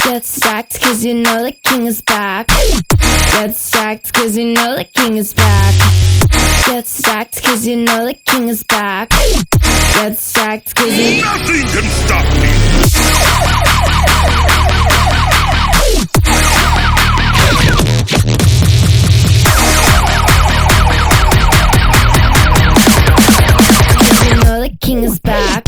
Get stacked cause you know the king is back. Get stacked cause you know the king is back. Get stacked cause you know the king is back. Get stacked cause you... Nothing can stop me! You know the king is back.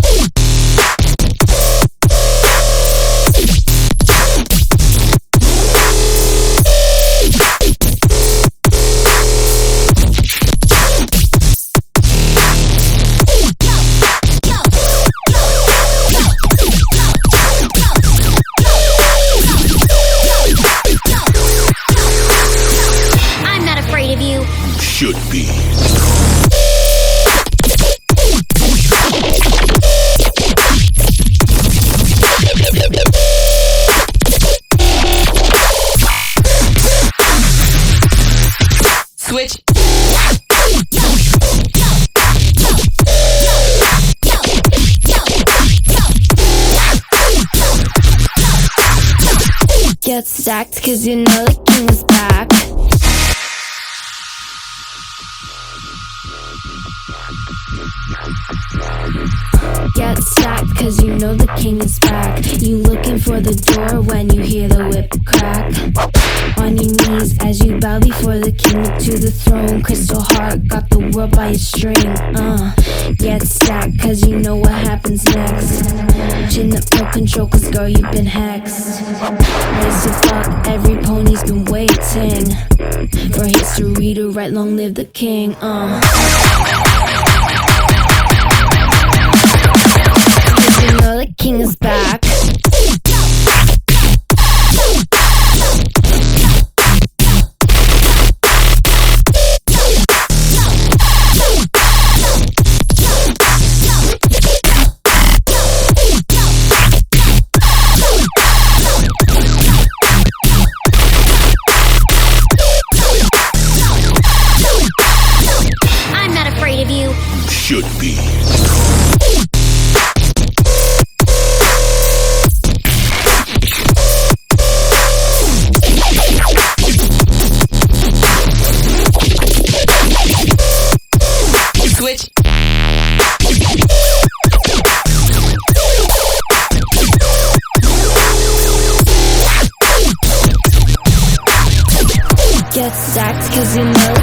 I'm not afraid of you. Should be. Switch. Get stacked cause you know the king is back. Get stacked cause you know the king is back. You looking for the door when you hear the whip crack. On your knees as you bow before the king to the throne. Crystal heart got the world by a string. Get stacked cause you know what happens next. Chin up, no control cause girl you've been hexed. Race to fuck, every pony's been waiting for history to write long live the king. You know the king is back. I'm not afraid of you. Should be. Switch. Get stacked cause you know